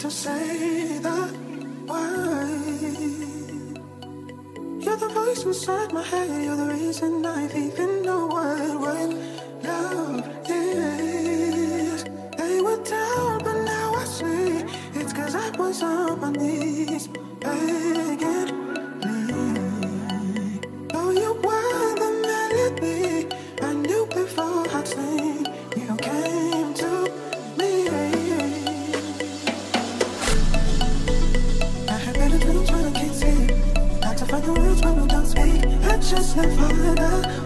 to say that word. You're the voice inside my head. You're the reason I even know what love is. They were down, but now I see it's 'cause I was on my knees begging, please. Though you were the melody I knew before I'd sing, you came to me. I had better dreams when I can't sleep. Had to find the words when we don't speak. I just never find out